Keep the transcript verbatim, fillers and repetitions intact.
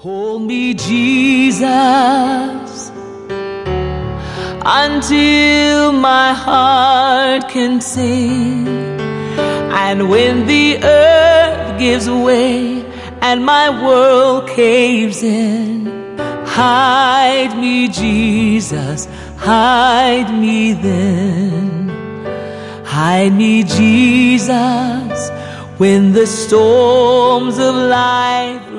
Hold me, Jesus, until my heart can sing. And when the earth gives way and my world caves in, hide me, Jesus, hide me then. Hide me, Jesus, when the storms of life